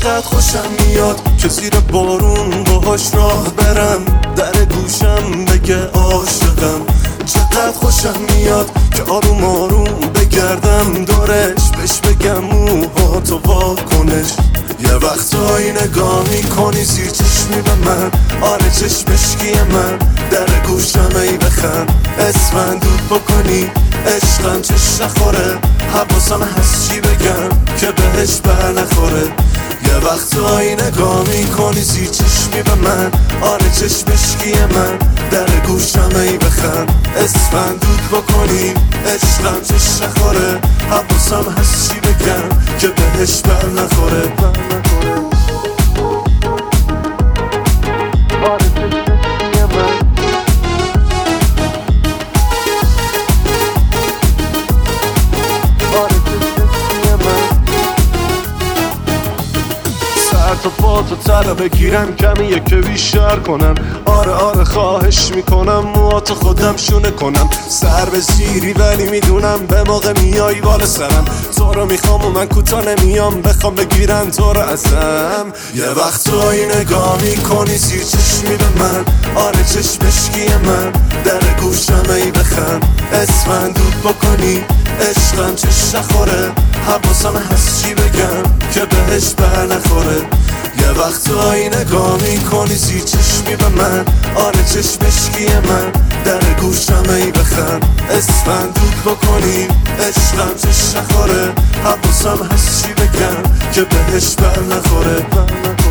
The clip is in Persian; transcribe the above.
چقدر خوشم میاد که زیر بارون باهاش راه برم، در گوشم بگه عاشقم. چقدر خوشم میاد که آروم آروم بگردم دورش، بهش بگم موهاتو واکنش. یه وقتایی نگاه میکنی زیر چشمی به من، آره چشمشکیه من، در گوشم ای بخند، اسمن دود بکنی عشقم چش نخوره، حواسم هست چی بگم که بهش بر نخوره. یه وقتایی نگاه میکنی زیر چشمی به من، آره چشمشکیه من، در گوشم ای بخند، اسمن دود بکنی عشقم چش نخوره، حواسم هست چی بگم که بهش بر نخوره. تو پاتو تره بگیرم کمی یکی بیشتر کنم، آره خواهش میکنم موهاتو خودم شونه کنم، سر به زیری ولی میدونم به موقع میای بالا سرم، تو رو میخوام و من کوتا نمیام بخوام بگیرم تو رو ازم. یه وقتایی نگاه میکنی زیر چشمی به من، آره چشمشکیه من، در گوشم ای بخند، اسمن دود بکنی عشقم چش نخوره، حواسم هست چی بگم که بهش بر نخوره. یه وقتایی نگاه میکنی زیر چشمی به من، آره چشمشکیه من، در گوشم ای بخند، اسمن دود بکنی عشقم چش نخوره، حواسم هست چی بگم که بهش بر نخوره.